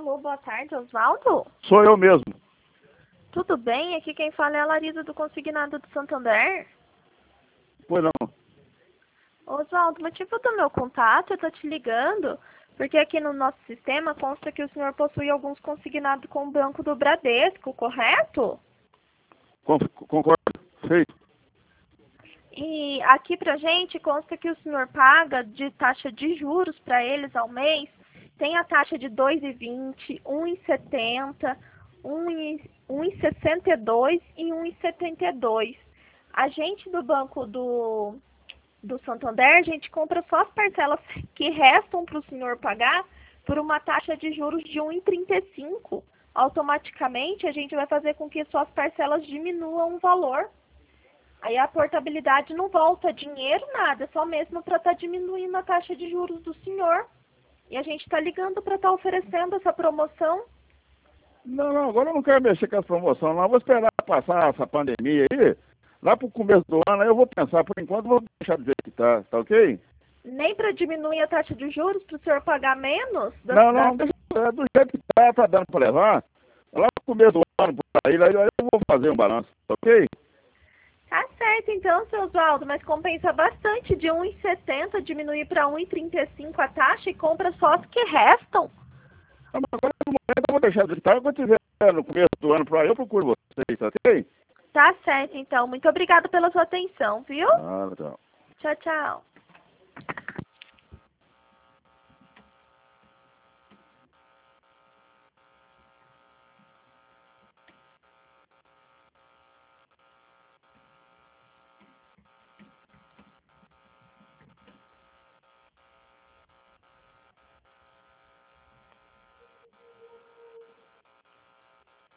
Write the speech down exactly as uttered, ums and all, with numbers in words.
Alô, boa tarde, Oswaldo? Sou eu mesmo. Tudo bem? Aqui quem fala é a Larisa do Consignado do Santander. Pois não. Oswaldo, o motivo do meu contato, eu tô te ligando, porque aqui no nosso sistema consta que o senhor possui alguns consignados com o Banco do Bradesco, correto? Con- Concordo. Feito. E aqui pra gente consta que o senhor paga de taxa de juros para eles ao mês. Tem a taxa de dois vírgula vinte, um vírgula setenta, um vírgula sessenta e dois e um vírgula setenta e dois. A gente do Banco do, do Santander, a gente compra só as parcelas que restam para o senhor pagar por uma taxa de juros de um vírgula trinta e cinco. Automaticamente, a gente vai fazer com que suas parcelas diminuam o valor. Aí a portabilidade não volta dinheiro, nada, só mesmo para estar diminuindo a taxa de juros do senhor. E a gente está ligando para estar oferecendo essa promoção. Não, não, agora eu não quero mexer com essa promoção, não. Eu vou esperar passar essa pandemia aí. Lá pro começo do ano, aí eu vou pensar. Por enquanto, eu vou deixar do jeito que tá. Tá ok? Nem para diminuir a taxa de juros para o senhor pagar menos? Da, Não, da... não, deixa é, do jeito que tá, tá dando para levar. Lá pro começo do ano, por aí, aí eu vou fazer um balanço. Tá ok? Tá certo então, seu Oswaldo, mas compensa bastante de um vírgula setenta diminuir para um vírgula trinta e cinco a taxa e compra só as que restam. Não, mas agora no momento eu vou deixar do jeito que tá. Quando tiver no começo do ano, por aí, eu procuro vocês, tá ok? Tá certo então. Muito obrigada pela sua atenção, viu? Ah, então. Tchau, tchau.